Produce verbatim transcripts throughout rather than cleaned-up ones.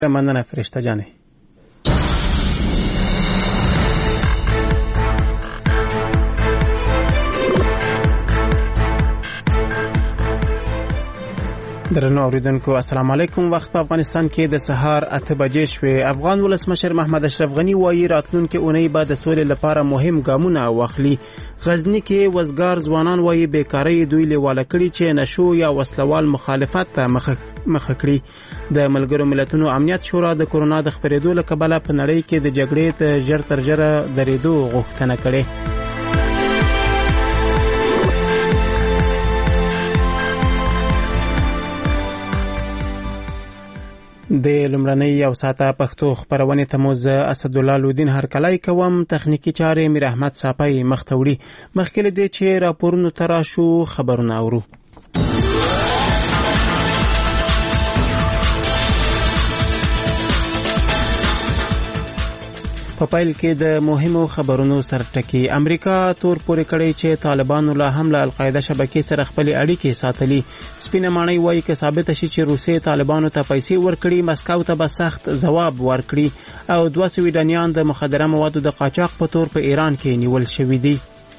مننه فرشته جانې. درنو اوریدونکو السلام علیکم. وخت په افغانستان کې د سهار اته بجې شوې. افغان ولسمشر محمد اشرف غنی وایي راتلونکي اونۍ به د سولې لپاره مهم ګامونه واخلي. غزنی کې وزګار ځوانان وایي بیکارۍ دوی لیواله کړي چې نشو یا وسلوال مخالفت ته مخه کړي. د ملګرو ملتونو امنیت شورا د کورونا د خپرېدو له کبله په نړۍ کې د جګړې ته ژر تر ژره درېدو غوښتنه کړې. د لومړنۍ یو ساعته پښتو خپرونې ته مو زه اسدالله لودین هرکلی کوم. تخنیکي چارې میر احمد صافی مخ ته وړي. مخکې له دې چې راپورونو ته راشو خبرونه اورو. په پیل کې د مهمو خبرونو سرټکی. امریکا تور پورې کړی چې طالبانو لا هم له القاعده شبکې سره خپل اړیکې ساتلي. سپینه ماڼۍ وایي که ثابت شي چې روسیې طالبانو ته پیسې ورکړي مسکو ته به سخت ځواب ورکړي. او دوه سویډنیان د مخدره موادو د قاچاق په تور په ایران کې نیول شوي دي.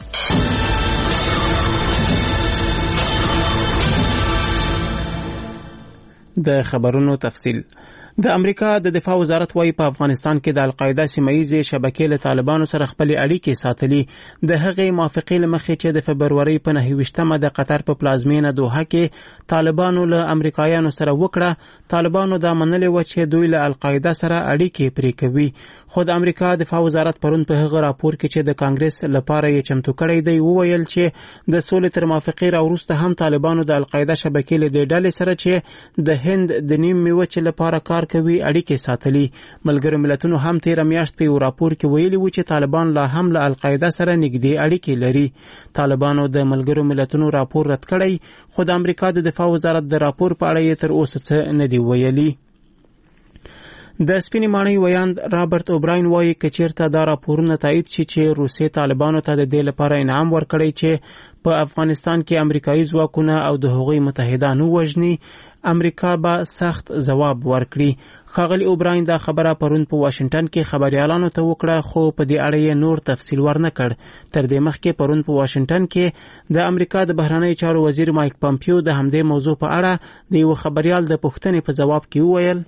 د خبرونو تفصیل. د امریکا د دفاع وزارت وايي په افغانستان کې د القاعده سیمه‌ییزې شبکې له طالبانو سره خپل اړیکې ساتلي. د هغې موافقې له مخې چې د فبرورۍ په نهه ویشتمه د قطر په پلازمینه دوحه کې طالبانو له امریکایانو سره وکړه. طالبانو دا منلې و چې دوی له القاعده سره اړیکې پرې کوي. خو د امریکا دفاع وزارت پرون په هغه راپور کې چې د کانګرس لپاره یې چمتو کړی دی وویل چې د سولې تر موافقې راوروسته هم طالبانو د القاعده شبکې له دې ډلې سره چې د هند د نیم میوچ لپاره کار کوي اړیکې ساتلي. ملګرو ملتونو هم تیر میاشت په یو راپور کې ویلي و چې طالبان لا هم له القاعده سره نږدې اړیکې لري. طالبانو د ملګرو ملتونو راپور رد کړی خو د امریکا د دفاع وزارت د راپور په اړه تر اوسه څه نه دی ویلي. د سپینې ماڼۍ ویاند رابرټ اوبراین وایي که چیرته دا راپورونه تایید شي چې روسیې طالبانو ته د دې لپاره انعام ورکړی چې په افغانستان کې امریکایي ځواکونه او د هغوی متحدان ووژني امریکا به سخت ځواب ورکړي. ښاغلي اوبراین دا خبره پرون په واشنگټن کې خبريالانو ته وکړه خو په دې اړه یې نور تفصیل ورنه کړ. تر دې مخکې پرون په واشنگټن کې د امریکا د بهرنیو چارو وزیر مایک پامپیو د همدې موضوع په اړه د یو خبريال د پوښتنې په جواب کې وویل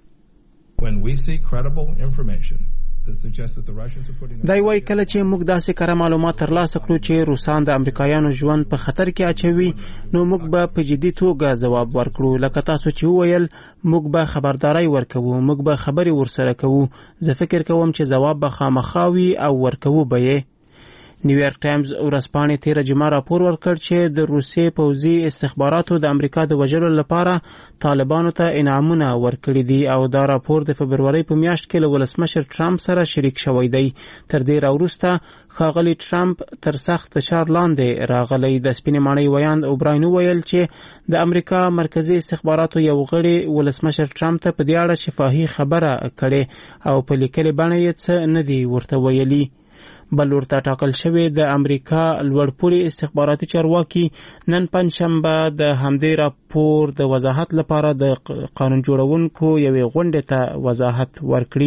دا وایي کله چې موږ داسې کره معلومات ترلاسه کړو چې روسان د امریکایانو ژوند په خطر کې اچوي نو موږ به په جدي توګه ځواب ورکړو. لکه تاسو چې وویل موږ به خبرداري ورکوو، موږ به خبرې ورسره کوو. زه فکر کوم چې ځواب به خامخا وي او ورکوو به یې. نیویارک ټایمز ورځپاڼې تیره جمعه راپور ورکړ چې د روسیې پوځي استخباراتو د امریکا د وژلو لپاره طالبانو ته انعامونه ورکړي دي او دا راپور د فبرورۍ په میاشت کې له ولسمشر ټرمپ سره شریک شوی دی. تر دې راوروسته ښاغلي ټرمپ تر سخت فشار لاندې راغلی. د سپینې ماڼۍ ویاند اوبراین وویل چې د امریکا مرکزي استخباراتو یو غړي ولسمشر ټرمپ ته په دې اړه شفاهي خبره کړې او په لیکلې بڼه یې څه نه دي ورته ویلي. بل ورته ټاکل شوی د امریکا لوړپوړي استخباراتي چارواکي نن پنځشنبه د همدې راپور د وضاحت لپاره د قانون جوړونکو یوې غونډې ته وضاحت ورکړي.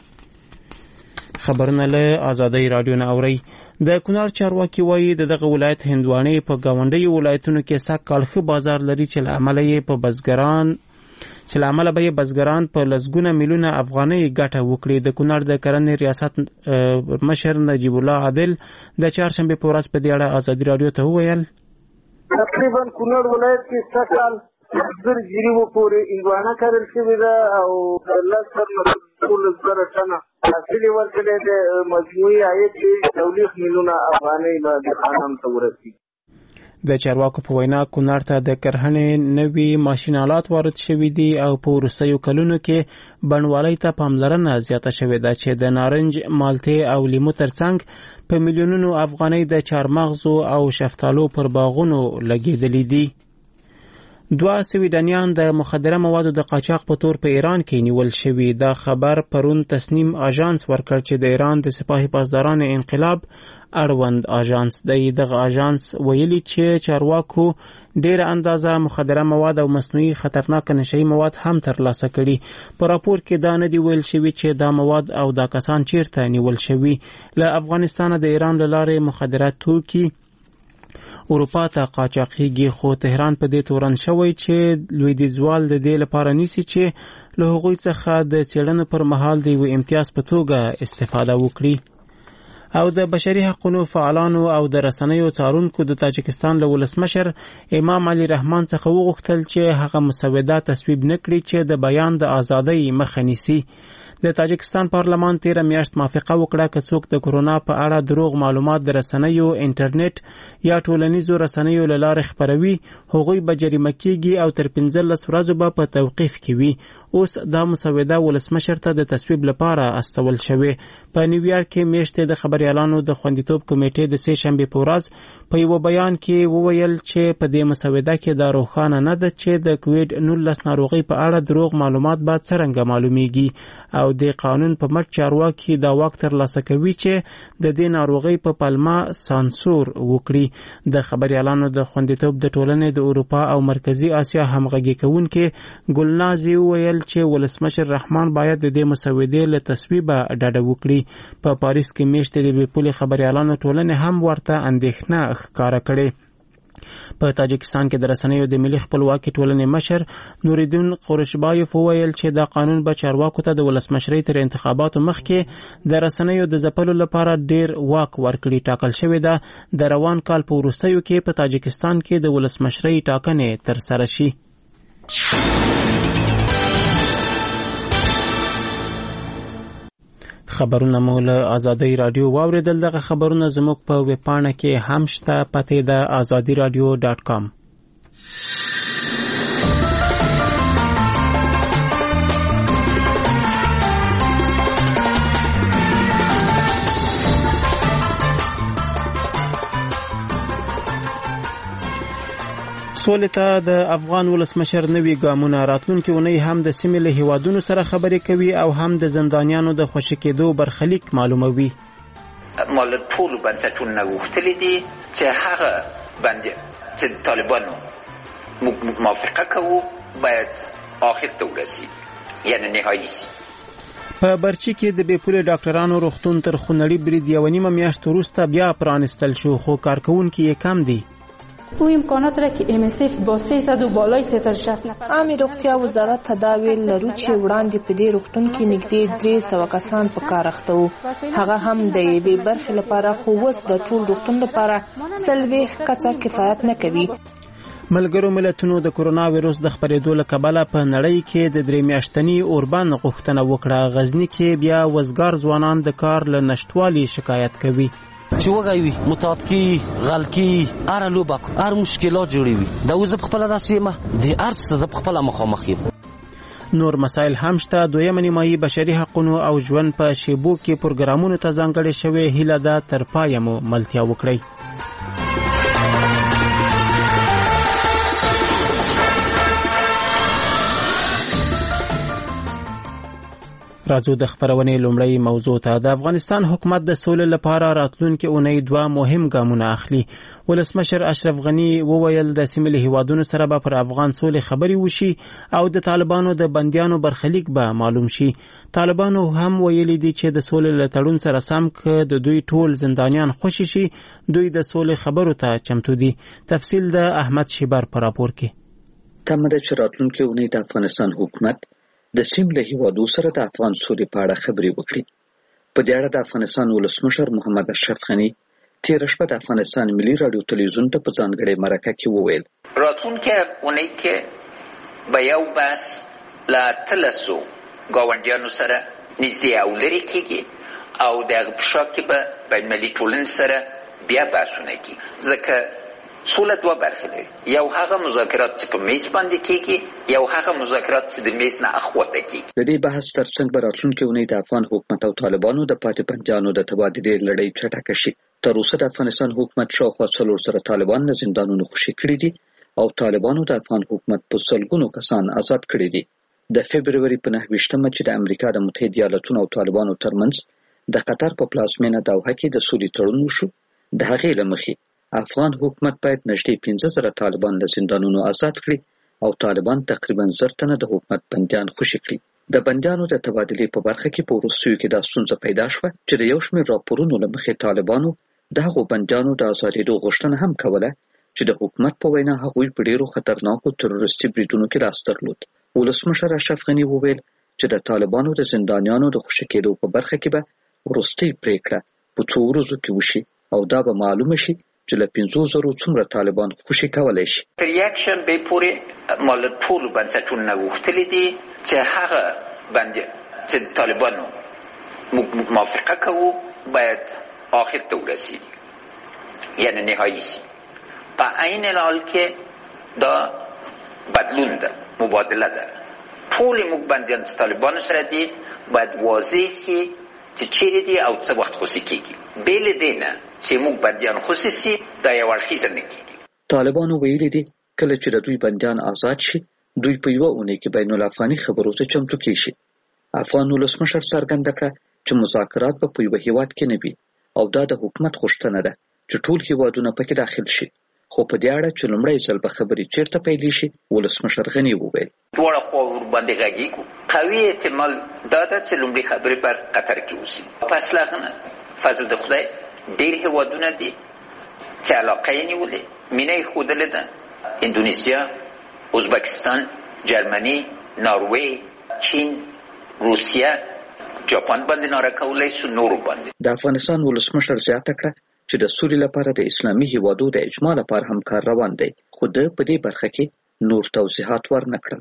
خبرونه له آزادۍ رادیو نه اوري. د کونړ چارواکي وایي د دغه ولایت هندوانې په ګاونډیو ولایتونو کې سږ کال ښه بازار لري چې له امله یې په بزګران چې له امله به یې بزګران په لسګونه میلیونه افغانۍ ګټه وکړي. د کونړ د کرنې ریاست مشر نجیب الله عادل د چهارشنبې په ورځ په دې اړه ازادي راډیو ته وویل تقریبا کونړ ولایت کې سږ کال زر جریبو پورې هندوانه کرل شوې ده او لس څلور زره ټنه حاصل یې ورکړی دی. مجموعي عاید یې څلوېښت میلیونه افغانۍ به دهقانانو ته ورسېږي. د چارواکو په وینا کونړ ته د کرهڼې نوي ماشینالات وارد شوي دي او په وروستیو کلونو کې بڼوالۍ ته پاملرنه زیاته شوې ده چې د نارنج، مالټې او لیمو ترڅنګ په میلیونونو افغانۍ د چارمغزو او شفتالو پر باغونو لګېدلې دي. دوه سویډنیان د مخدره موادو د قاچاق په تور په ایران کې نیول شوي. دا خبر پرون تسنیم آژانس ورکړ چې د ایران د سپاهي پاسداران انقلاب اړوند آژانس دی. دغه آژانس ویلي چې چارواکو ډیره اندازه مخدره مواد او مصنوعي خطرناک نشهیي مواد هم ترلاسه کړي. په راپور کې دا نه دی ویل شوي چې دا مواد او دا کسان چیرته نیول شوي. له افغانستانه د ایران له لارې مخدره توکي اروپا ته قاچاقېږي، خو تهران په دې تورن شوی چې لویدیځوال د دې لپاره نیسي چې له هغوی څخه د څېړنو پر مهال د یوه امتیاز په توګه استفاده وکړي. او د بشري حقوقو فعالانو او د رسنیو څارونکو د تاجکستان له ولسمشر امام علي رحمان څخه وغوښتل چې هغه مسوده تصویب نکړي چې د بیان د ازادۍ مخه نیسي. د تاجکستان پارلمان تیره میاشت موافقه وکړه که څوک د کرونا په اړه دروغ معلومات د رسنیو، انټرنیټ یا ټولنیزو رسنیو له لارې خپروي، هغوی به جریمه کیږي او تر پنځلس ورځو به په توقیف کې وي. اوس دا مسوده ولسمشر ته د تصویب لپاره استول شوې. په نیویارک کې میاشتې د خبریالانو د خوندیتوب کمیټې د سې شنبې په ورځ په یو بیان کې وویل چې په دې مسوده کې دا روښانه نه ده چې د کووید نولس ناروغۍ په اړه دروغ معلومات به څرنګه معلومیږي او د قانون په مټ چارواکي دا واک ترلاسه کوي چې د دې ناروغۍ په پلمه سانسور وکړي. د خبریالانو د خوندیتوب د ټولنې د اروپا او مرکزی اسیا همغږي کوونکې ګلنازي وویل چې ولسمشر رحمان باید د دې مسودې له تصویبه ډډه وکړي. په پاریس کې میاشتې د بېپولې خبریالانو ټولنې هم ورته اندېښنه ښکاره کړې. په تاجکستان کې د رسنیو د ملي خپلواکي ټولنې مشر نوریدین قورشبایف وویل چې دا قانون به چارواکو ته د ولسمشرۍ تر انتخاباتو مخکې د رسنیو د ځپلو لپاره ډیر واک ورکړي. ټاکل شوې ده د روان کال په وروستیو کې په تاجکستان کې د ولسمشرۍ ټاکنې ترسره شي. خبرونه مو له آزادۍ رادیو واوریدل. دغه خبرونه زموږ په ویب پاڼه کې هم شته، پته ده آزادی رادیو ډاټ کام. سولې ته د افغان ولسمشر نوي ګامونه. راتلونکي اونۍ هم د سیمې له هیوادونو سره خبرې کوي او هم د زندانیانو د خوشي کېدو برخلیک معلوموي. ما له ټولو بنسټونو نه غوښتلي دي چې هغه باندې چې طالبانو موږ موافقه کوو باید آخر ته ورسیږي، یعنی نهایي شي. په برچي کې د بېپولې ډاکټرانو روغتون تر خونړي برید یوه نیمه میاشت وروسته بیا پرانستل شو، خو کارکوونکي یې کم دي. او امکانات را که ام اس اف با سیصد و بالای سیصد و شصت نفر عامه روغتیا وزارت تداویل لرو چې وړاندې په دې روغتون کې نږدې درې سوه کسان په کار اخته وو. هغه هم د یوې برخې لپاره، خو اوس د ټول روغتون لپاره څلوېښت کسه کفایت نه کوي. ملګرو ملتونو د کرونا ویروس د خپرېدو له کبله په نړۍ کې د درې میاشتني اوربند غوښتنه وکړه. غزني کې بیا وزګار ځوانان د کار له نشتوالي شکایت کوي. چې وګای وي متعدقي غلقي ار لوبک ار مشکلات جوړي وي دا وز په خپل داسې ما د ارث ز په خپل مخامخ. نور مسائل هم شته. دویمه نیمایي بشري حقوقو او ژوند په شیبو کې پروګرامونو ته ځانګړې شوې. هیله ده تر پایه مو ملتیا وکړئ. راځو د خبرونې لومړی موضوع ته. د افغانستان حکومت د سولې لپاره راتلونکي اونۍ دوه مهم ګامونه اخلي. ولسمشر اشرف غني وویل د سیمې له هیوادونو سره به پر افغان سولې خبرې وشي او د طالبانو د بندیانو برخلیک به معلوم شي. طالبانو هم ویلي دي چې د سولې له تړون سره سم که د دوی ټول زندانیان خوشي شي، دوی د سولې خبرو ته چمتو دي. تفصیل د احمد شیبر په راپور کې. تمه ده چې راتلونکي اونۍ د افغانستان حکومت د سیمې له هیوادو سره د افغان سولې په اړه خبرې وکړي. په دې اړه د افغانستان ولسمشر محمد اشرف غني تېره شپه د افغانستان ملي راډیو تلویزیون ته په ځانګړې مرکه کې وویل راتلونکي اونۍ کې به یو بحث له اتلسو ګاونډیانو سره نږدې او لرې کېږي او د هغه په شا کې به بینالمللي ټولنې سره بیا بحثونه کېږي، ځکه سوله دوه برخې لري. یو هغه مذاکرات چې په میز باندې کېږي، یو هغه مذاکرات چې د میز نه اخواته کېږي. د دې بحث ترڅنګ به راتلونکي اونۍ د افغان حکومت او طالبانو د پاتې بندیانو د تبادلې لړۍ چټکه شي. تر اوسه د افغانستان حکومت شاوخوا څلور زره طالبان له زندانونو خوشي کړي دي او طالبانو د افغان حکومت په سلګونو کسان آزاد کړي دي. د فبرवरी په نهه ویشتمه چې د امریکا د متحده ایالاتونو او طالبانو ترمنځ د قطر په پلازمینه دوحه کې د سولې تړون وشو، د هغې له مخې افغان حکومت باید نږدې پنځه زره طالبان له زندانونو آزاد کړي او طالبان تقریبا زر تنه د حکومت بندیان خوشي کړي. د بندیانو د تبادلې په برخه کې په وروستیو کې دا ستونزه پیدا شوه چې د یو شمېر راپورونو له مخې طالبانو د هغو بندیانو د ازادېدو غوښتنه هم کوله چې د حکومت په وینا هغوی په ډېرو خطرناکو تروریستي بریدونو کې لاس درلود. ولسمشر اشرف غني وویل چې د طالبانو د زندانیانو د خوشي کېدو په برخه کې به وروستۍ پریکړه په څو ورځو کې وشي او دا به معلومه شي چې له پنځو زرو څومره طالبان خوشي کولی شي. تر یک شنبې پورې مال ټولو بنسټونو نه غوښتلي دي چې هغه باندې چې طالبانو موافقه کوو باید آخر ته ورسیږي، یعنی نهایی شي. په عین حال کې دا بدلون ده، مبادله ده. ټول موږ بندیان چې طالبانو سره دي باید واضح شي چې چیرې دي او څه وخت خوشي کېږي. بې له دې نه چې موږ بندیان خوشي شي دا یو اړخیزه نه کېږي. طالبانو ویلي دي کله چې د دوی بندیان آزاد شي دوی په یوه اونۍ کې بین الافغاني خبرو ته چمتو کېږي. افغان ولسمشر څرګنده کړه چې مذاکرات به په یوه هیواد کې نه وي او دا د حکومت غوښتنه ده چې ټول هیوادونه پکې داخل شي. خو په دې اړه چې لومړی ځل به خبرې چیرته پیلې شي، ولسمشر غني وویل دواړه خوا ورباندې غږیږو. قوي احتمال دا ده چې لومړی خبرې پر قطر کې وشي. په اصلا نه فضل د خدای ډېر هیوادونه دي چې علاقه یې نیولې، مینه یې ښودلې ده. اندونیسیا، ازبکستان، جرمني، ناروی، چین، روسیه، جاپان باندې ناره کولی شو، نورو باندې. د افغانستان ولسمشر زیاته کړه چې د سولې لپاره د اسلامي هیوادو د اجماع لپاره هم کار روان دی، خو د په دې برخه کې نور توضیحات ورنه کړل.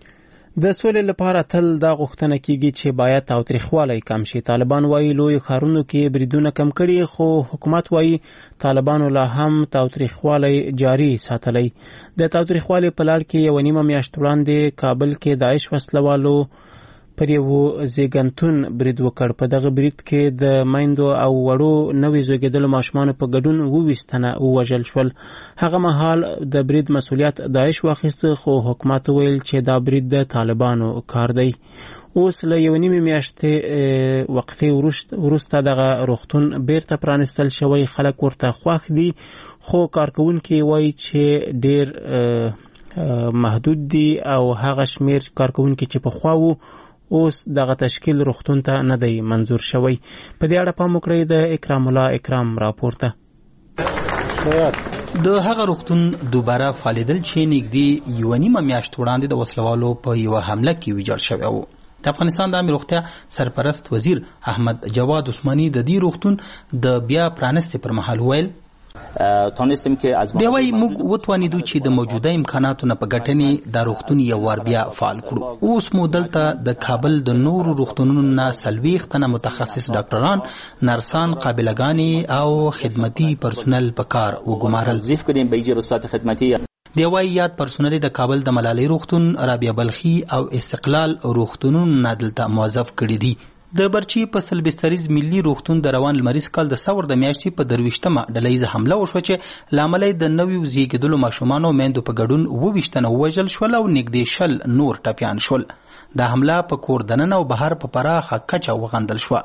د سولې لپاره تل دا غوښتنه کیږي چې باید تاوتریخوالی کم شي. طالبان وایي لوی ښارونو کې بریدونه کم کړي، خو حکومت وایي طالبانو لا هم تاوتریخوالی جاري ساتلی. د تاوتریخوالي په لړ کې یو نیمه میاشت وړاندې کابل کې داعش وسلوالو پر یو زیږنتون برید وکړ. په دغه برید کې د میندو او وړو نوي زیږیدلو ماشومانو په ګډون اوویس تنه ووژل شول. هغه مهال د برید مسؤلیت داعش واخیسته، خو حکومت ویل چې دا برید د طالبانو کار دی. اوس له یو نیمې میاشتې وقفې وروسته دغه روغتون بیرته پرانستل شوی. خلک ورته خوښ دي، خو کارکوونکي وایي چې ډېر محدود دي او هغه شمیر کارکوونکي چې پخوا وو اوس دغه تشکیل روغتون ته نه دی منظور شوی. په دې اړه پام وکړئ د اکرام الله اکرام راپورته. د هغه روغتون دوباره فعالیدل چې نږدې یوه نیمه میاشت وړاندې د وسلوالو په یوه حمله کې ویجاړ شوی و. د افغانستان د عامه روغتیا سرپرست وزیر احمد جواد عثماني د دې روغتون د بیا پرانستې پر مهال ویل تونستیم که از دی وای موږ وتوانیدو چې د موجوده امکاناتو نه په ګټنې د روغتون یو وار بیا فعال کړو. اوس مو دلته د کابل د نورو روغتونونو نه څلوېښت تنه متخصص ډاکټران، نرسان، قابلګانې او خدمتي پرسونل په کار وګمارل. توظیف کردیم به ایجه به صورت خدمتی. دی وای یاد پرسونل د کابل د ملالۍ روغتون، رابعه بلخي او استقلال روغتونونو نه دلته موظف کړي دي. د برچی په سلبستریز ملي روغتون د روان لمریز کال د ثور د میاشتې په درویشتمه ډلهیزه حمله وشوه چې لامل د نویو زیږیدلو ماشومانو میندو په ګډون اوویشت تنه ووژل شول او نږدې شل نور ټپیان شول. دا حمله په کور دننه او بهر په پراخه کچه وغندل شوه.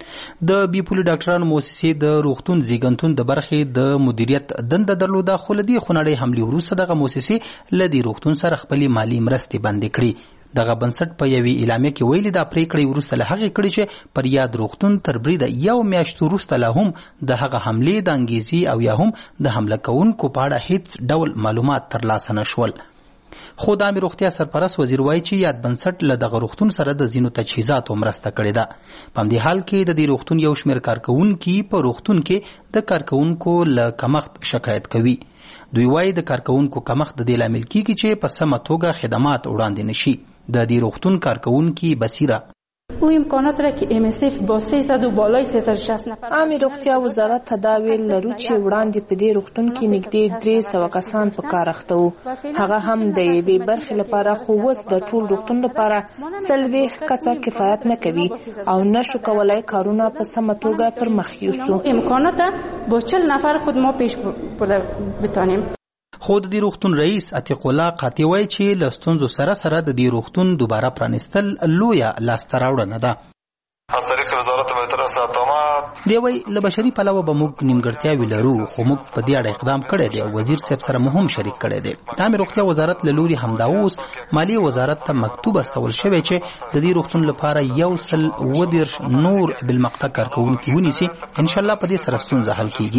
د بیپولي ډاکټرانو موسسې د روغتون زیږنتون د برخې د مدیریت دنده درلوده، خو له دې خونړۍ حملې وروسته دغه موسسې له دې روغتون سره خپلې مالي مرستې بندې کړي. دغه بنسټ په یوې اعلامیه کې ویلي دا پریکړې وروسته له هغې کړي چې پر یاد روغتون تر بریده یو میاشت وروسته لا هم د هغه حملې د انګیزې او یا هم د حمله کوونکو په اړه هیڅ ډول معلومات ترلاسه نه شول. خو د عامه روغتیا سرپرست وزیر وایي چې یاد بنسټ له دغه روغتون سره د ځینو تجهیزاتو مرسته کړې ده. په همدې حال کې د دې روغتون یو شمېر کارکوونکي په روغتون کې د کارکوونکو له کمښت شکایت کوي. دوی وایي د کارکوونکو کمښت د دې لامل کیږي چې په سمه توګه خدمات وړاندې نشي. د دې روغتون کارکوونکي بصیره او امکانات را که ام اس اف با سیصد و بالای سیصد و شصت نفر عامه روغتیا وزارت تداوی لرو چې وړاندې په دې روغتون کې نږدې درې سوه کسان په کار اخته وو. هغه هم د یوې برخې لپاره، خو اوس د ټول روغتون لپاره څلوېښت کسه کفایت نه کوي او نشو کولای کارونه په سمه توګه پر مخ یوسو. امکانات با چهل نفر خود ما پیش بتانیم. خو د دې روغتون رئیس عتیق الله قاطع وایي چې له ستونزو سره سره د دې روغتون دوباره پرانیستل لویه لاسته راوړنه ده. از طریق وزارت بهتر ساتمات دی وای له بشري پلوه به موږ نیمګړتیاوې لرو خو موږ په دې اړه اقدام کړی دی او وزیر صاحب سره مو هم شریک کړی دی. عامه روغتیا وزارت له لوري همدا اوس مالی وزارت ته مکتوب استول شوی چې د دې روغتون لپاره یو سل اووه دېرش نور بالمقطع کارکوونکي ونیسي. ان شاء الله په دې سره ستونزه حل کیږي.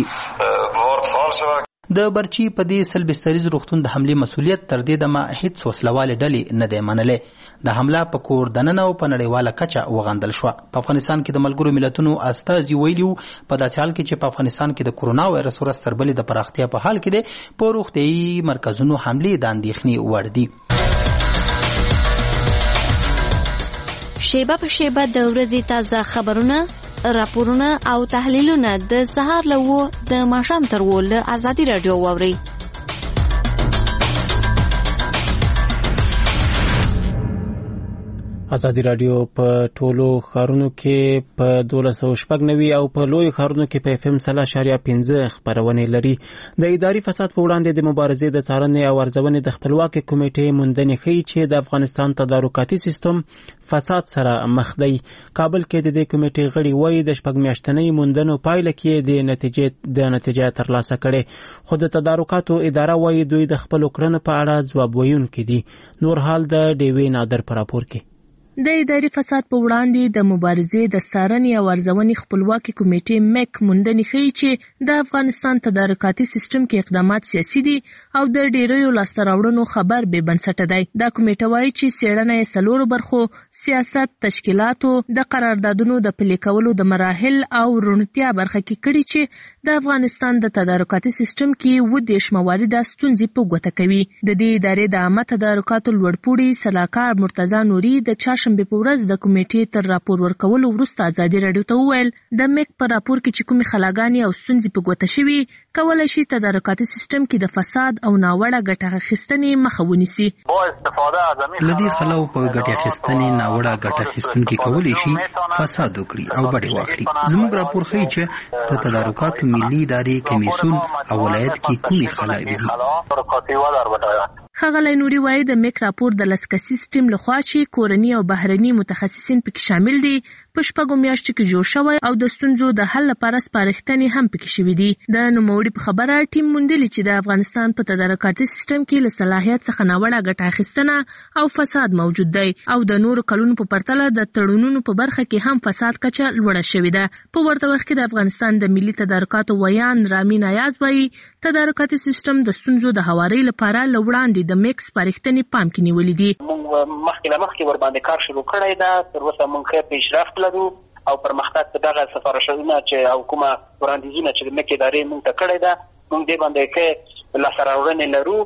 د برچی په دې سل بستریز روغتون د حمله مسؤلیت تر دې دمه هیڅ وسلواله ډلې نه دی منلې. د حمله په کور دننه او په نړیواله کچه وغندل شو. په افغانستان کې د ملګرو ملتونو استازي ویلي په داسې حال کې چې په افغانستان کې د کورونا وایرس ورځ تر بلې د پراختیا په حال کې دی په روغتیايي مرکزونو حملې د اندېښنې وړ دي. شیبه په شیبه د ورځې تازه خبرونه، راپورونه او تحلیلونه د سهار له وو د ماښام تر وو له ازادي رادیو واورئ. ازادي رادیو په ټولو ښارونو کې په دولس سوه شپږ نوي او په لویو ښارونو کې په اف ام سل اشاریه پنځه خپرونې لري. د اداري فساد په وړاندې د مبارزې د څارنې او ارزونې د خپلواکې کمیټې موندنې ښیي چې د افغانستان تدارکاتي سیستم فساد سره مخ دی. کابل کې د دې کمیټې غړي وایي د شپږ میاشتنۍ موندنو پایله کې د نتیجې د نتیجه ترلاسه کړې، خو د تدارکاتو اداره وایي دوی د خپلو کړنو په اړه ځواب ویونکي دي. نور حال د ډیوې نادر په راپور کې. د اداري فساد په وړاندې د مبارزې د څارنې او ارزونې خپلواکې کمیټې میک موندنې ښیي چې د افغانستان تدارکاتي سیستم کې اقدامات سیاسي دي او د ډیریو لاسته راوړنو خبر بې بنسټه دی. دا کمیټه وایي چې څېړنه یې څلورو برخو سیاست، تشکیلاتو، د قراردادونو د پلي کولو د مراحل او روڼتیا برخه کې کړي چې د افغانستان د تدارکاتي سیستم کې اووه دېرش موارده ستونزې په ګوته کوي. د دې ادارې د عامه تدارکاتو لوړپوړي سلاکار مرتضی نوري د چاشنبې په ورځ د کمیټې تر راپور ورکولو وروسته ازادي راډیو ته وویل د میک په راپور کې چې کومې خلاګانې او ستونزې په ګوته شوي کولی شي تدارکاتي سیستم کې د فساد او ناوړه ګټه اخیستنې مخه ونیسي. له دې خلاو په ګټې اخیستنې ناوړه ګټه اخیستونکي کولی شي فساد وکړي او بډې واخلي. زموږ راپور ښیي چې د تدارکاتو ملي ادارې کمیسیون او ولایت کې کومې خلاوې دي. ښاغلی نوري وایي د میک راپور د لس کسیز ټیم لخوا چې کورني او بهرني متخصصین پکې شامل دي په شپږو میاشتو کې جوړ شوی او د ستونزو د حل لپاره سپارښتنې هم پکې شوي دي. د نوموړي په خبره ټیم موندلي چې د افغانستان په تدارکاتي سیستم کې له صلاحیت څخه ناوړه ګټه اخیستنه او فساد موجود دی او د نورو کلونو په پرتله د تړونونو په برخه کې هم فساد کچه لوړه شوې ده. په ورته وخت کې د افغانستان د ملي تدارکاتو ویان رامین ایاز وایي تدارکاتي سیستم د ستونزو د هواري لپاره له وړاندې د میک سپارښتنې پام کې نیولې دي. موږ مخکې له مخکې ورباندې کار شروع کړی ده. تر اوسه موږ ښه پیشرفت لرو او پرمختګ په دغه سفارشونه چې او کومه وړاندیزونه چې د میک ادارې موږ ته کړی ده موږ دې باندې ښه لاسته راوړنې لرو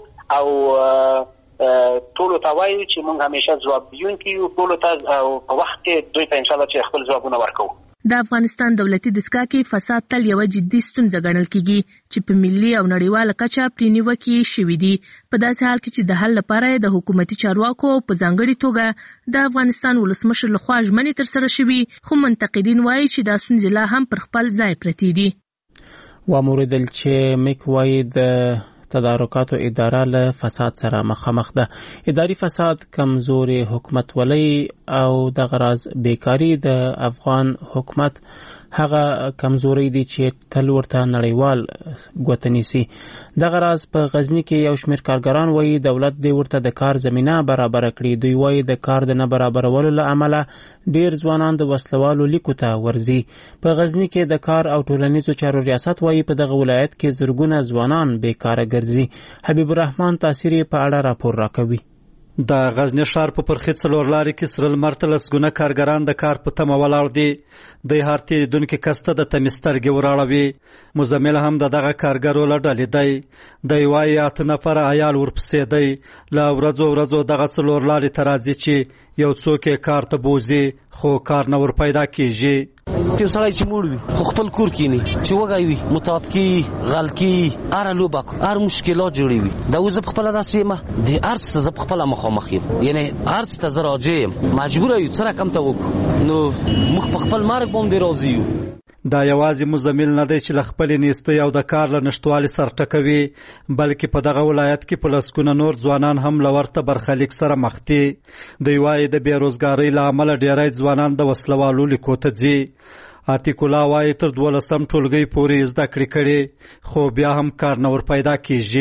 او ټولو ته وایو چې موږ همیشه ځواب ویونکي یو ټولو ته او په وخت کې دوی ته انشاءالله چې خپل ځوابونه ورکوو. د افغانستان دولتي دستګاه کې فساد تل یوه جدي ستونزه ګڼل کیږي چې په ملي او نړیواله کچه پرې نیوکې شوي دي. په داسې حال کې چې د حل لپاره د حکومتي چارواکو په ځانګړې توګه د افغانستان ولسمشر لخوا ژمنې ترسره شوي، خو منتقدین وایي چې دا ستونزې لا هم پر خپل ځای پرتې دي. واوریدل چې میک وایي د تدارکاتو اداره له فساد سره مخامخ ده. اداري فساد، کمزوري حکومت ولۍ او د غراز بیکاری د افغان حکومت هغه کمزوري دي چې تل ورته نړیوال ګوته نیسي. دغه راز په غزني کې یو شمېر کارګران وایي دولت دې ورته د کار زمینه برابره کړي. دوی وایي د کار د نه برابرولو له امله ډیر ځوانان د وسلوالو لیکو ته ورځي. په غزني کې د کار او ټولنیزو چارو ریاست وایي په دغه ولایت کې زرګونه ځوانان بیکاره ګرځي. حبیب الرحمن تاثیر په اړه راپور راکوي. د غزنی ښار په پرخې څلور لارې کې سره لمر ته لسګونه کارګران د کار په تمه ولاړ دي. د هر تېرېدونکي کس ته د تمې سترګې وراړوي. مزمل هم د دغه کارګرو له ډلې دی. دی وایي اته نفره عیال ورپسې دی. له ورځو ورځو دغه څلور لارې ته راځي چې یو څوک یې کار ته بوځي خو کار نه ور پیدا کېږي. یو سړی چې مړ وي خو خپل کور کینی چې وږی وي متعدد غلکی هر لوبه هر مشکلات جوړوي. دا اوس په خپل داسې یم د هر څه زه په خپله مخامخ یم، یعنی هر څه ته زه راجع یم، مجبوره یو څه رقم ته وکړو نو موږ په خپل مرګ باندې راضي یو. دا یوازې مزمل نه دی چې له خپلې نیستۍ او د کار له نشتوالي سر ټکوي، بلکې په دغه ولایت کې په لسګونه نور ځوانان هم له ورته برخلیک سره مخ دي. دوی وایي د بېروزګارۍ له امله ډېری ځوانان د وسلوالو لیکو ته ځي. عتیق الله وایي تر دولسم ټولګۍ پورې زده کړې کړې، خو بیا هم کار نه ور پیدا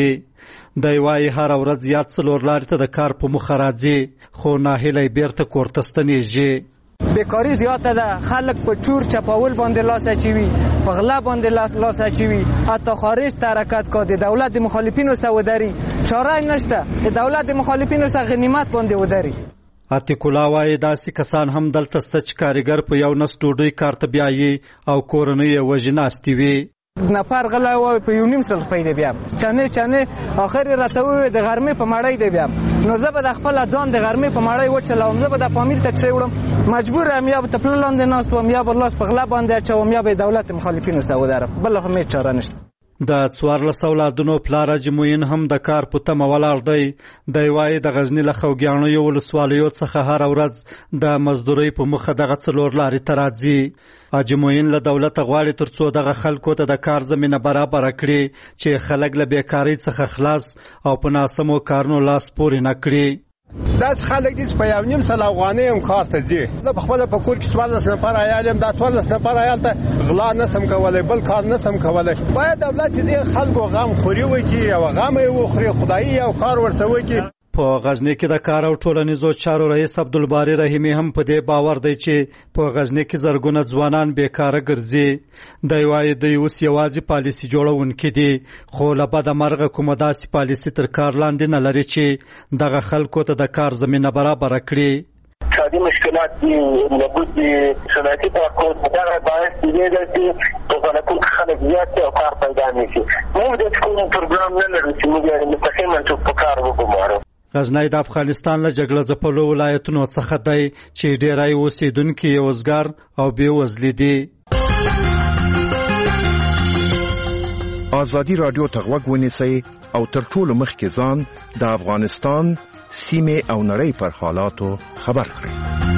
کېږي. دی وایي هره ورځ یا څلور لارې ته د کار په موخه راځي، خو ناهیلی بیرته کور ته ستنېږي. بیکاري زیاته ده، خلک په چور چپاول باندې لاس اچوي، په غلا باندې لاس اچوي، حتی خارج ته حرکت کوي. د دولت د مخالفینو سره ودري، چاره نشته، د دولت د مخالفینو سره غنیمت باندې ودري. عتیق الله وایي داسې کسان هم دلته شته چې کارګر په یو نس ډوډۍ کار ته بیایي او کورنۍ یې وږې ناستې وي. نفر غلی وای په یو نیم سل روپۍ دی بیا چانې چانې اخر یې راته وویل د غرمې په مړۍ دی بیا. نو زه به د خپل ځان د غرمې په مړۍ وچلوم، زه به د فامیل ته کښې وړم، مجبور یم یا به تپله لاندې ناست وم یا به لاس په غلا باندې اچوم یا به د دولت مخالفینو سره ودرم، بله خو هېڅ چاره نشته. د څوارلس اولادونو پلار حاجي معین هم د کار په تمه ولاړ دی. دی وایي د غزني له خوږیاڼیو ولسوالیو څخه هره ورځ د مزدورۍ په موخه دغه څلور لارې ته راځي. حاجي معین له دولته غواړي تر څو دغه خلکو ته د کار زمینه برابره کړي چې خلک له بیکارۍ څخه خلاص او په ناسمو کارونو لاس پورې نه کړي. داس خلک دي چې په یو نیم سل افغانۍ هم کار ته ځي. زه په خپله په کور کې څوارلس نفر عیال یم، دا څوارلس نفر عیال ته غلا نسم کولی، بل کار نسم کولی. باید دولت دې خلکو غم خوري وکړي او غم یې وخوري، خدایي یو کار ورته وکړي. په غزني کې د کار او ټولنیزو چارو رئیس عبدالباري رحیمي هم په دې باور دی چې په غزني کې زرګونه ځوانان بیکاره ګرځي. دی وایي دوی اوس یوازې پالیسي جوړونکي دي، خو له بده مرغه کومه داسې پالیسي تر کار لاندې نه لري چې دغه خلکو ته د کار زمینه برابره کړي. اقتصادي مشکلات دي، لابد صنعتي تحقق دغه باعث کېږي چې په صنعتونو کې خلک زیات شي او کار پیدا نه شي. موږ د کوم پروګرام نه لرو چې موږ مستقیما څوک په کار وګمارو. غزنی د افغانستان له جګړه ځپلو ولایتونو څخه دی چې ډیری اوسیدونکي یې وزګار او بېوزلي دي. ازادي راډیو ته غوږ ونیسئ او تر ټولو مخکې ځان د افغانستان سیمې او نړۍ پر حالاتو خبر کړئ.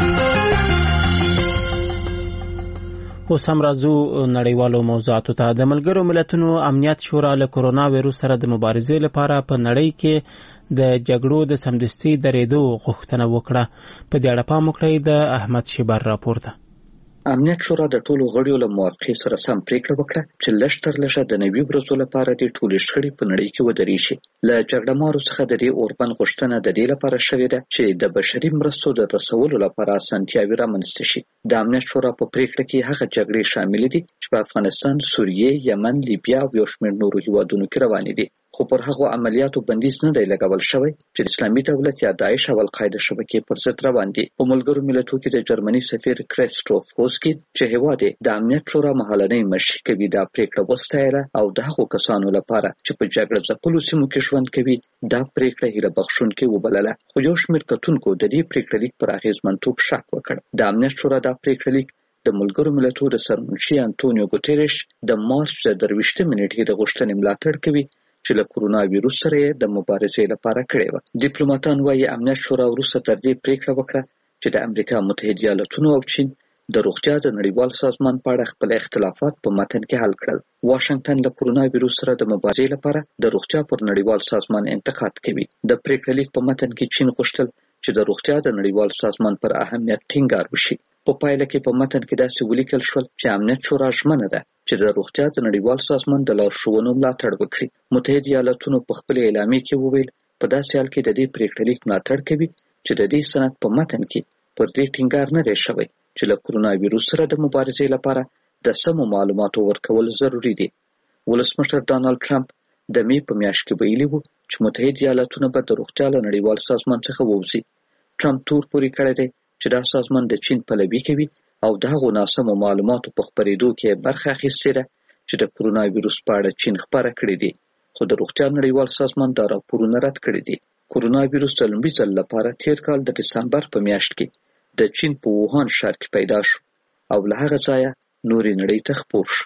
اوس هم راځو نړیوالو موضوعاتو ته. د ملګرو ملتونو امنیت شورا له کرونا ویروس سره د مبارزې لپاره په نړۍ کې د جګړو د سمدستي درېدو غوښتنه وکړه. په دې اړه پام وکړئ. د احمد شیبر راپور ده. امنیت شورا د ټولو غړیو له موافقې سره سم پریکړه وکړه چې لږ تر لږه د نوي ورځو لپاره د ټولې شخړې په نړۍ کې ودرې شي. له جګړه مارو څخه د دې اوربند غوښتنه د دې لپاره شوې ده چې د بشري مرستو د رسولو لپاره اسانتیاوې رامنځته شي. د امنیت شورا په پریکړه کې هغه جګړې شامل دي چې په افغانستان، سوریې، یمن، لیبیا او یو شمېر نورو هیوادونو کې روانې دي، خو پر هغو عملیاتو بندیز نه دی لګول شوی چې د اسلامي دولت یا داعش او القاعده شبکې پر ضد روان دي. په ملګرو ملتونو کې د جرمني سفیر کریسټوف هوسکي چې هیواد د امنیت شورا مهالنۍ مشر کوي دا پریکړه وستایله او د هغو کسانو لپاره چې په جګړه ځپلو سیمو کې ژوند کوي دا پریکړه هیله بخښونکې وبلله. خو یو شمېر کتونکو د دې پریکړه لیک پر اغېزمنتوب شک وکړ. د امنیت شورا دا پریکړه لیک د ملګرو ملتونو د سرمنشي انټونیو ګوتریش د مارچ د درویشتمې نیټې د غوښتنې ملاتړ کوي چې له کرونا ویروس سره د مبارزې لپاره کړې وه. ډیپلوماټان وایي امنیت شورا وروسته تر دې پریکړه وکړه چې د امریکا متحده ایالتونو او چین د روغتیا د نړیوال سازمان په اړه خپل اختلافات په متن کې حل کړل. واشنگټن له کرونا ویروس سره د مبارزې لپاره د روغتیا پر نړیوال سازمان انتقاد کوي. د پریکړې لیک په متن کې چین غوښتل چې د روغتیا د نړیوال سازمان پر اهمیت ټینګار وشي. په پایله کې په متن کې داسې ولیکل شول چې امنیت شورا ژمنه ده چې د روغتیا د نړیوال سازمان د لارښوونو ملاتړ وکړي. متحده ایالتونو په خپل اعلامیه کې وویل په داسې حال کې د دې پریکړې لیک ملاتړ کوي چې د دې سند په متن کې پر دې ټینګار نه دی شوی چې له کرونا ویروس سره د مبارزې لپاره د سمو معلوماتو ورکول ضروری دي. ولسمشر ډانلډ ټرمپ د می په میاشت کې ویلي وو چې متحده ایالتونه به د روغتیا له نړیوال سازمان څخه ووځي. ټرمپ تور پورې کړی دی چې دا سازمان د چین پلوي کوي او د هغو ناسمو معلوماتو په خپرېدو کې برخه اخیستې ده چې د کرونا ویروس په اړه چین خپاره کړې دي، خو د روغتیا نړیوال سازمان دا راپورونه رد کړي دي. کرونا ویروس د لومړي ځل لپاره تیر کال د دسمبر په میاشت کې د چین په ووهان ښار کې پیدا شو او له هغه ځایه نورې نړۍ ته خپور شو.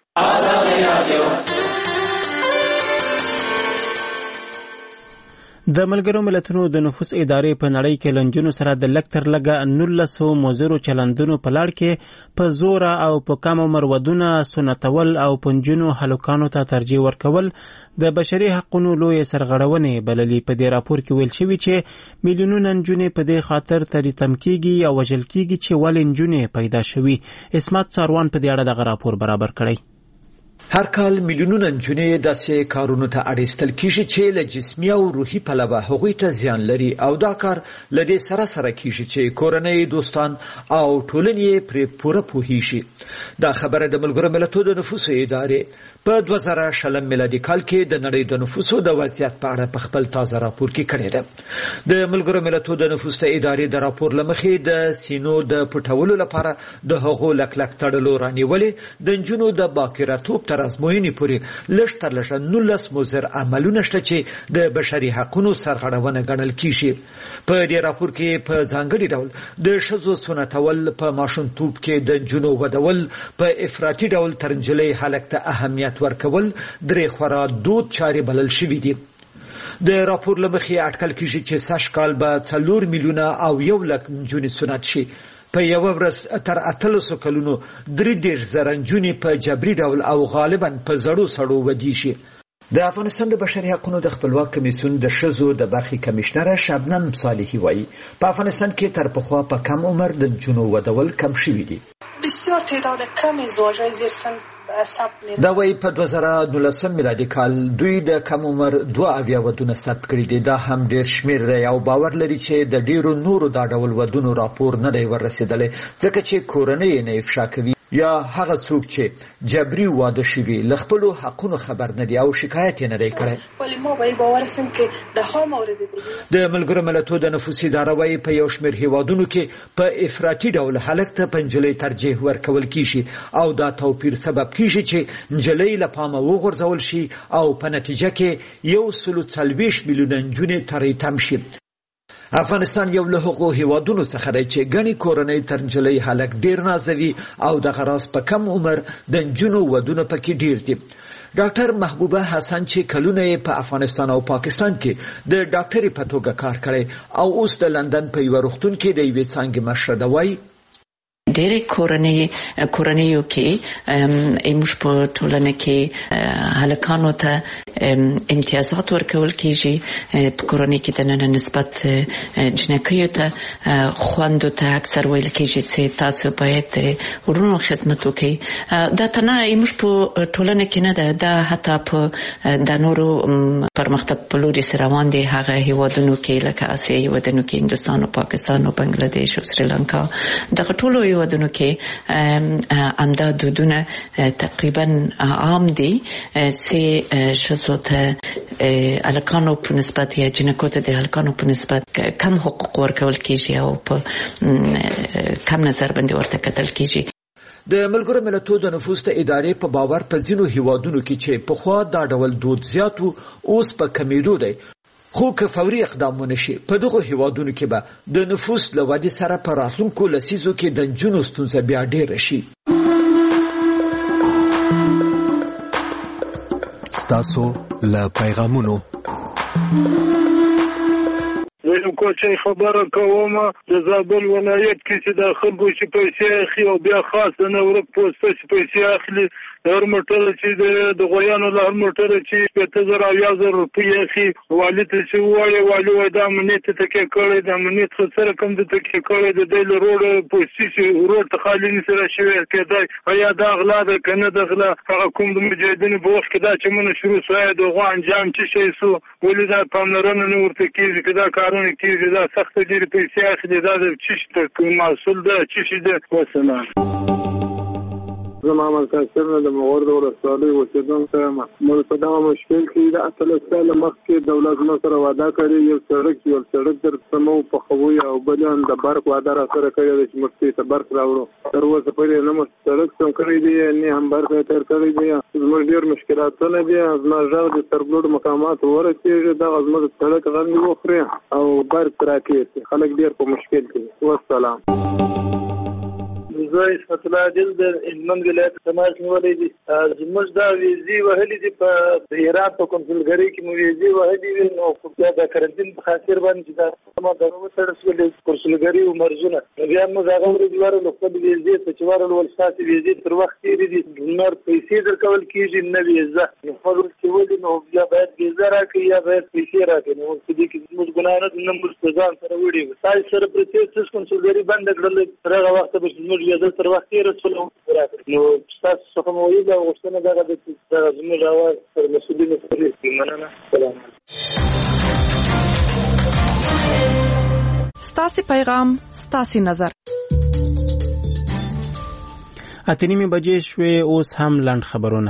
د ملګرو ملتونو د نفوس ادارې په نړۍ کې لنجونو سره د لږ تر لږه نولسو مضرو چلندونو په لړ کې په زوره او په کم عمر ودونه سنتول او په نجونو هلکانو ته ترجیح ورکول د بشري حقونو لوی سرغړونې بللي. په دې راپور کې ویل شوي چې میلیونونه نجونې په دې خاطر تریتم کیږي او وژل کیږي چې ولې نجونې پیدا شوي. اسمت څاروان په دې اړه دغه راپور برابر کړی. هر کال میلیونونه نجونې داسې کارونو ته اړ ایستل کیږي چې له جسمي او روحي پلوه هغوی ته زیان لري او دا کار له دې سره سره کیږي چې کورنۍ، دوستان او ټولنې پرې پوره پوهیږي. دا خبره د ملګرو ملتونو د نفوسو ادارې په دوه زره شلم میلادي کال کې د نړۍ د نفوسو د وضعیت په اړه په خپل تازه راپور کې کړې ده. د ملګرو ملتونو د نفوسو ادارې د راپور له مخې د سینو د پټولو لپاره د هغو لکلک تړلو رانیولې د نجونو د باکره‌توب تر ازموینې پورې لږ تر لږه نولس مضر عملونه شته چې د بشري حقونو سرغړونه ګڼل کیږي. په دې راپور کې په ځانګړي ډول د ښځو سنتول، په ماشومتوب کې د نجونو ودول، په افراطي ډول تر نجلۍ هلک ته اهمیت ورکول درې خورا دود چارې بلل شوي دي. د راپور له مخې اټکل کیږي چې سږ کال به څلور میلیونه او یو لک نجونې سنت شي. په یو ورځ تر اتلسو کلونو درې دېرش زره نجونې په جبري ډول او غالبا په زړو سړو ودې شي. د افغانستان د بشري حقوقو د خپلواک کمیسیون د ښځو د برخې کمشنره شبنم صالحي وایي په افغانستان کې تر پخوا په کم عمر د نجونو ودول کم شوي دي. بسیار تعداد کمی زواج‌های زیر سن دا وایي په دوه زره نولسم میلادي کال دوی د کم عمر دوه اویا ودونه ثبت کړي دي. دا هم ډیر شمیر دی او باور لري چې د ډیرو نورو دا ډول ودونو راپور نه دی ورسېدلی ځکه چې کورنۍ یې نه افشا کوي یا هغه څوک چې جبري واده شوي له خپلو حقونو خبر نه دي او شکایت یې نه دی کړی. ولی ما باید باور هستم که ده ها مورد دیگه د ملګرو ملتونو د نفوس اداره وایي په یو شمیر هیوادونو کې په افراطي ډول هلک ته په نجلۍ ترجیح ورکول کیږي او دا توپیر سبب کیږي چې نجلۍ له پامه وغورځول شي او په نتیجه کې یو سلو څلوېښت میلیونه نجونې تریتم شي. افغانستان یو له هغو هیوادونو څخه دی چې ګڼې کورنۍ تر نجلۍ هلک ډیر نازوي او دغه راز په کم عمر د نجونو ودونه پکې ډیر دي. ډاکټر محبوبه حسن چې کلونه یې په افغانستان او پاکستان کې د ډاکټري په توګه کار کړی او اوس د لندن په یوه روغتون کې د یوې څانګې مشره ده وایي ډېرې کورنۍ کورنیو کې موږ په ټولنه کې هلکانو ته امتیازات ورکول کیږي. په کورنۍ کې د نن نسبت جنکیو ته خوندو ته اکثر ویل کیږي چې تاسو باید ورونو خدمت وکړئ. دا تنه موږ په ټولنه کې نه ده، دا حتی په د نورو پرمختګ په لوري سره روان دي هغه هیوادونو کې لکه اسیایي هیوادونو کې هندوستان او پاکستان او بنگلاديش او سریلانکا دغه ټولو هیوادونو کې امدا دودونه تقریبا عام دي چې شوزو ته الکانو په نسبت یا جنکو ته د الکانو په نسبت کم حقوق ورکول کیږي او په کم نظر باندې ورته کتل کیږي. د ملګرو ملتونو د نفوس د ادارې په باور په ځینو هیوادونو کې چې پخوا دا ډول دود زیات و اوس په کمیدو دی، خو که فوري اقدامونه شي په دغو هیوادونو کې به د نفوس له ودې سره په راتلونکو لسیزو کې د نجونو ستونزه بیا ډیره شي. ستاسو له پیغامونو ویلم کوچې خبره کوم د زابل ولایت کې چې د خلکو چې پیسې اخلي او بیا خاص نه ورک پوسټ چې پیسې اخلي هر موټر چې د غویانو له هر موټر چې شپېته زره او یا زره روپۍ اخلي والي ته چې ووایي والي وایي دا امنیت ته تکیه کړی د امنیت څه سره کوم د تکیه کړی د دی له روډ پوسټي چې روډ ته خالي نسي راشوی کېدی ایا دا غلا ده که نه د غلا هغه کوم د مجاهدینو په وخت کې دا چمونه شروع سوی د هغو انجام څه شی سو ولې دا پاملرنه نه ورته کېږي که دا کارونه کېږي دا سخته ډېرې پیسې اخلي دا د څه شي محصول ده څه شي ده وسلام. زه محمد قاسم د مغور د ولسوالۍ اوسېدونکی یم. موږ په دغه مشکل کې د اتلس کاله مخکې دولت زموږ سره وعده کړې یو سړک یو سړک درته مو پخوي او بل هم د برق وعده را سره کړې ده چې موږ ته برق راوړو. تر اوسه پورې نه مو سړک سم کړی دی نه هم برق یې تېر کړی دی. زموږ ډېر مشکلاتونه دي. زما غږ د سربلوړ مقاماتو ورسېږي دغه زموږ سړک غندې وخوري او برق راکېږي. خلک ډېر په مشکل کې. والسلام. زه عصمت الله عادل د هلمند ولایت تماس نیولی دي. زموږ دا ویزې وهلې دي په ایران په کنسولګرۍ کې مو ویزې وهلې وي، نو بیا د کرنټین په خاطر باندې چې دا ما دغه وتړل شولې کنسولګرۍ او مرزونه، بیا موږ هغه ورځې ورغلو خپل ویزې ته چې ورغلو ول ستاسې ویزې تر وخت تېرې دي، نور پیسې درکول کېږي نه ویزه. نو خپل چې ولې نو بیا باید ویزه راکړي یا باید پیسې راکړي. نو په دې کې زموږ ګناه نه ده، نه موږ په ځان سره وړي وو. تاسو سره پرې څه کنسولګرۍ بنده کړل، تر هغه وخته به زموږ ویزه تر وخت تېره شوله راکړي. نو ستاسو څخه مو ویل او غوښتنه دغه ده چې دغه زموږ اواز تر مسؤلینو پورې رسېږي. مننه. سلام. ستاسې پیغام ستاسې نظر. اته نیمې بجې شوې، اوس هم لنډ خبرونه.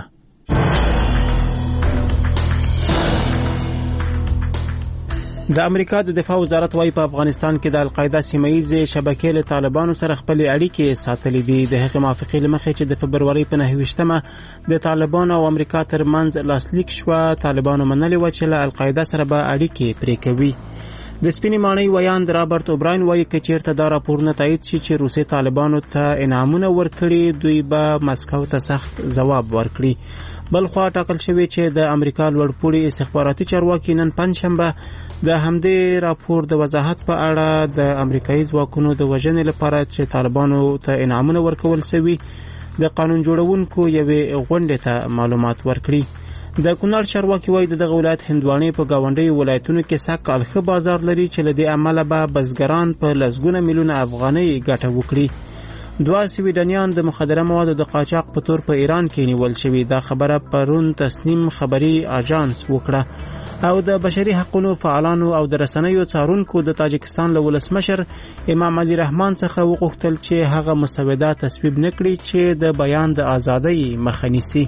د امریکا د دفاع وزارت وايي په افغانستان کې د القاعده سیمه ییزې شبکې له طالبانو سره خپل اړیکې ساتلې دي. د هغې موافقې له مخې چې د فبرورۍ په نهه ویشتمه د طالبانو او امریکا ترمنځ لاسلیک شوه، طالبانو منلې وه چې له القاعده سره به اړیکې پرې کوي. د سپینې ماڼۍ ویاند رابرټ اوبراین وایي که چیرته دا راپورونه تایید شي چې روسیې طالبانو ته انعامونه ورکړي، دوی به مسکو ته سخت ځواب ورکړي. بل خوا ټاکل شوی چې د امریکا لوړپوړي استخباراتي چارواکي نن پنجشنبه د همدې راپور د وضاحت په اړه د امریکایي ځواکونو د وژنې لپاره چې طالبانو ته انعامونه ورکول شوي د قانون جوړونکو یوې غونډې ته معلومات ورکړي. د کونړ چارواکي وایي دغه ولایت هندوانې په ګاونډیو ولایتونو کې سږ کال ښه بازار لري چې له دې امله به بزګران په لسګونه میلیونه افغانۍ ګټه وکړي. دوه سویډنیان د مخدره موادو د قاچاق په تور په ایران کې نیول شوي. دا خبره پرون تسنیم خبري اژانس وکړه. او د بشري حقوقو فعالانو او د رسنیو څارونکو د تاجکستان له ولسمشر امام علي رحمان څخه وغوښتل چې هغه مسوده تصویب نکړي چې د بیان د ازادۍ مخه نیسي.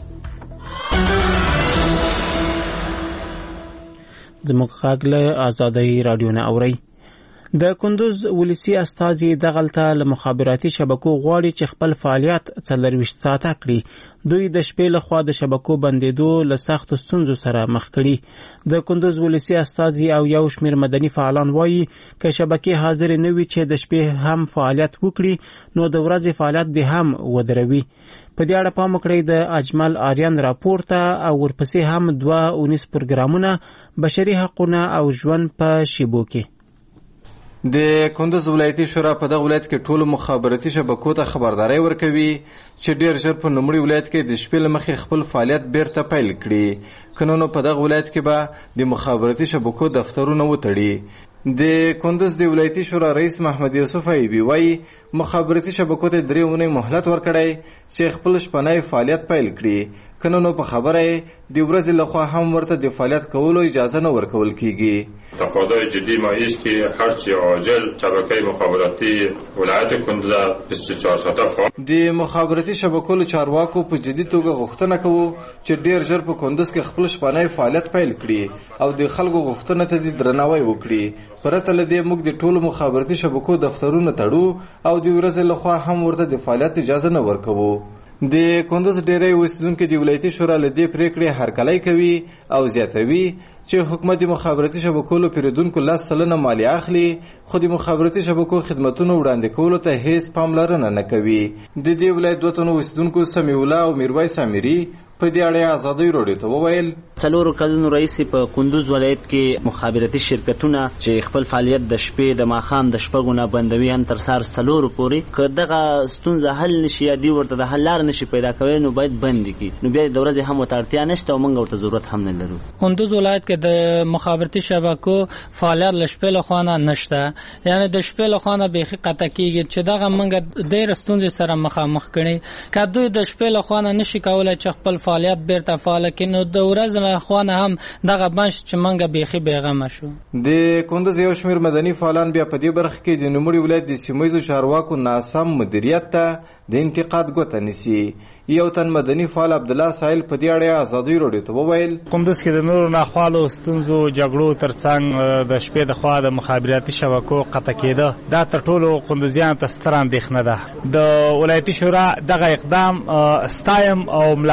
زموږ غږ له ازادۍ رادیو نه اورئ. د کندوز ولسی استازي دغلته له مخابراتي شبکو غواړي چې خپل فعالیت څلرویشت ساعته کړي. دوی د شپې لخوا د شبکو بندېدو له سختو ستونزو سره مخ کړي. د کندوز ولسی استازي او یو شمېر مدني فعالان وایي که شبکې حاضر نه وي چې د شپې هم فعالیت وکړي نو د ورځې فعالیت دې هم ودروي. په دې اړه پام وکړئ د اجمل آریان راپور ته او ورپسې هم دوه اونیس پروګرامونه بشري حقونه او ژوند په شیبو کې. د کندوز ولایتي شورا په دغه ولایت کې ټولو مخابراتي شبکو ته خبرداري ورکوي چې ډیر ژر په لومړي ولایت کې د شپې له مخې خپل فعالیت بیرته پیل کړي، کنه نو په دغه ولایت کې به د مخابراتي شبکو دفترونه وتړي. د کندوز د ولایتي شورا رئیس محمد یوسف ایبی وایي مخابراتي شبکو ته درې اونۍ مهلت ورکړی چې خپل شپنی فعالیت پیل کړي، کنه نو په خبره د ورځې لخوا هم ورته د فعالیت کولو اجازه نه ورکول کیږي. تقاضای جدی ما است که هرچی عاجل شبکه مخابراتی ولایت کندوز بیست و چهار ساعته فعال. د مخابراتي شبکو له چارواکو په جدي توګه غوښتنه کوو چې ډیر ژر په کندوز کې خپل شپنی فعالیت پیل کړي او د خلکو غوښتنه ته د درناوی وکړي. پرته له دې موږ د ټولو مخابراتي شبکو دفترونه تړو او د ورځې لخوا هم ورته د فعالیت اجازه نه ورکوو. د کندوز ډیری اوسیدونکو د ولایتي شورا له دې پریکړې هرکلی کوي او زیاتوي چې حکومت د مخابراتي شبکو له پیرودونکو لس سلنه مالیه اخلي، خو د مخابراتي شبکو خدمتونو وړاندې کولو ته هیڅ پاملرنه نه کوي. د دې ولایت دوه تنو اوسیدونکو سمیع الله او میرویس اميري په دې اړه ازادۍ راډیو ته وویل څلورو کلونو رئیس په کندوز ولایت کې مخابراتي شرکتونه چې خپل فعالیت د شپې د ماښام د شپږو نه بندوي هم تر سهار څلورو پورې که دغه ستونزه حل نشي یا دوی ورته د حل لاره نشي پیدا کولی نو باید بند کړي، نو بیا د ورځې هم ورته اړتیا نشته او موږ ورته ضرورت هم نه لرو. کندوز ولایت کې د مخابراتي شبکو فعالیت له شپې له خوا نه نشته، یعنی د شپې له خوا نه بیخي قطع کېږي چې دغه موږ ډېرې ستونزې سره مخامخ کړي. که دوی د شپې له خوا نه نشي کولی چې خپل فعالیت بیرته فعال کړي نو د ورځې له خوا نه هم دغه بنش چې موږ بیخي بېغمه شو. د کندوز یو شمېر مدني فعالان بیا په دې برخه کې د نوموړي ولایت د سیمه ییزو چارواکو ناسم مدیریت ته د انتقاد ګوته نیسي. یو تن مدني فعال عبدالله سایل په دې اړه ازادۍ راډیو ته وویل کندوز کې د نورو ناخوالو ستونزو جګړو ترڅنګ د شپې د خوا د مخابراتي شبکو قطع کېده دا تر ټولو کندوزیانو ته ستره اندېښنه ده. د ولایتي شورا دغه اقدام ستایم او ملاتړ یې کوم.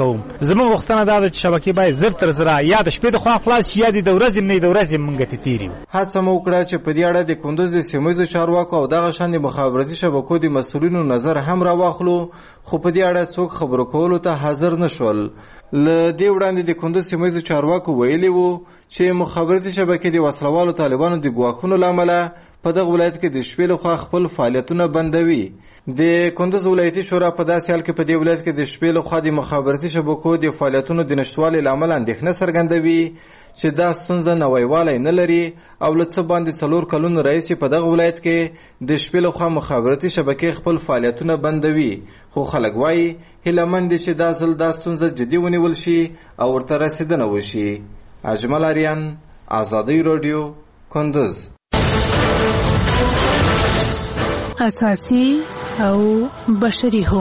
کوم زموږ وختونه دا د شبکې باید زر تر زر یا د شپې د خوا خلاص شي یا د ورځې نه د ورځې مونږ ته تیری هڅه مو وکړه چې په دې اړه د کندوز د سیمایي چارواکو او دغه شان د مخابراتي شبکو د مسؤلینو نظر هم راواخلو خو په دې اړه څوک خبرو کولو ته حاضر نشول ل دې وړاندې د کندوز سیمایي چارواکو ویلي وو چې مخابراتي شبکې د وسلوالو طالبانو د ګواښونو لامل په دغه ولایت کې د شپې لخوا خپل فعالیتونه بندوي د کندوز ولایتي شورا په داسې حال کې په دې ولایت کې د شپې لخوا د مخابراتي شبکو د فعالیتونو د نشټوالي لامل اندېښنه څرګندوي چې دا ستونزه نویوالی نه لري او له څه باندې څلور کلونو راهیسې په دغه ولایت کې د شپې لخوا مخابراتي شبکې خپل فعالیتونه بندوي خو خلک وایي هیلهمند دي چې دا ځل دا ستونزه جدي ونیول شي او ورته رسېدنه وشي. اجمل اریان، آزادی رادیو، کندوز. اساسي او بشري